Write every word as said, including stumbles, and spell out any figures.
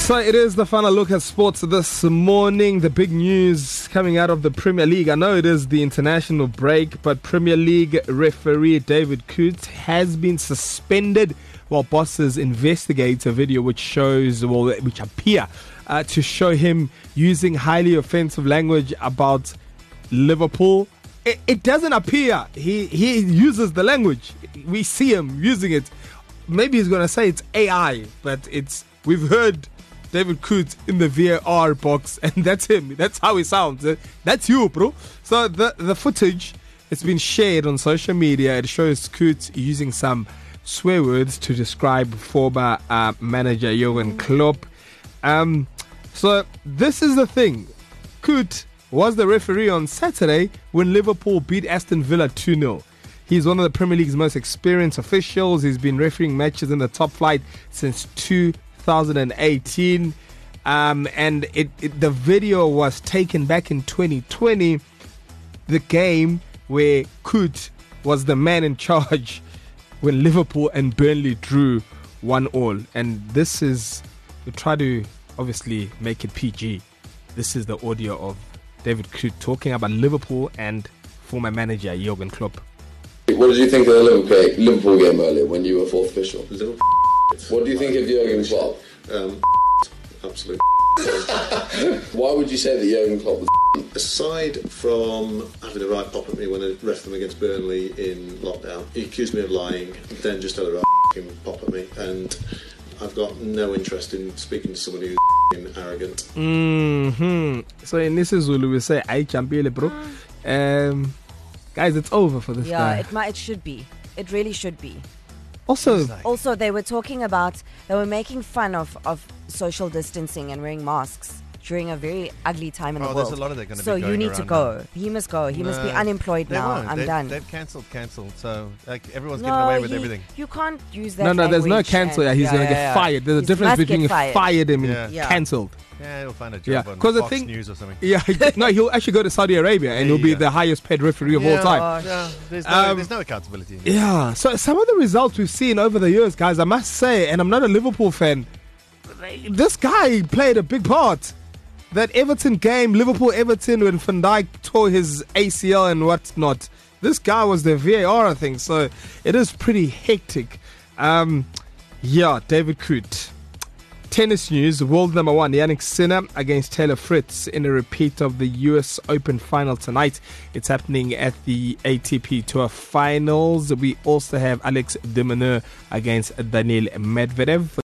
So it is the final look at sports this morning. The big news coming out of the Premier League. I know it is the international break, but Premier League referee David Coote has been suspended while bosses investigate a video which shows, well, which appear uh, to show him using highly offensive language about Liverpool. It, it doesn't appear he he uses the language. We see him using it. Maybe he's going to say it's A I, but it's we've heard David Coote in the V A R box, and that's him. That's how he sounds. That's you, bro. So the the footage, it's been shared on social media. It shows Coote using some swear words to describe former uh, manager Jurgen Klopp. Um, so this is the thing. Coote was the referee on Saturday when Liverpool beat Aston Villa two nil. He's one of the Premier League's most experienced officials. He's been refereeing matches in the top flight since two thousand eighteen, um, and it, it, the video was taken back in twenty twenty, the game where Coote was the man in charge when Liverpool and Burnley drew one all. And this is, we try to obviously make it P G. This is the audio of David Coote talking about Liverpool and former manager Jurgen Klopp. What did you think of the Liverpool, Liverpool game earlier when you were fourth official? Liverpool. What do you think of Jurgen Klopp? Um, absolute. Why would you say that Jurgen Klopp was? Aside from having a right pop at me when I ref them against Burnley in lockdown, he accused me of lying, then just had a right pop at me, and I've got no interest in speaking to somebody who's arrogant. Mm-hmm. So in this is Zulu, we say, "I champion, bro." Um, guys, it's over for this yeah, guy. Yeah, it might. It should be. It really should be. Also, also, they were talking about, they were making fun of, of social distancing and wearing masks during a very ugly time in oh, the world. There's a lot of that going to so be going you need to around go. now. He must go. He no, must be unemployed now. Won't. I'm they've, done. They've cancelled, cancelled. So like everyone's no, getting away with he, everything. You can't use that. no, no, there's no language cancel. Yeah, and- he's yeah, gonna yeah, get yeah. fired. There's a He difference must between get fired. fired him Yeah. and Yeah. cancelled. Yeah, he'll find a Yeah, job on 'cause the Fox thing- News or something. Yeah, no, he'll actually go to Saudi Arabia and There he'll be you go. the highest paid referee of yeah, all time. Yeah, there's no, Um, there's no accountability. In it. Yeah, so some of the results we've seen over the years, guys, I must say, and I'm not a Liverpool fan, this guy played a big part. That Everton game, Liverpool-Everton, when Van Dijk tore his A C L and whatnot, this guy was the V A R, I think, so it is pretty hectic. Um, yeah, David Coote. Tennis news, world number one, Jannik Sinner against Taylor Fritz in a repeat of the U S Open final tonight. It's happening at the A T P Tour Finals. We also have Alex de Minaur against Daniil Medvedev.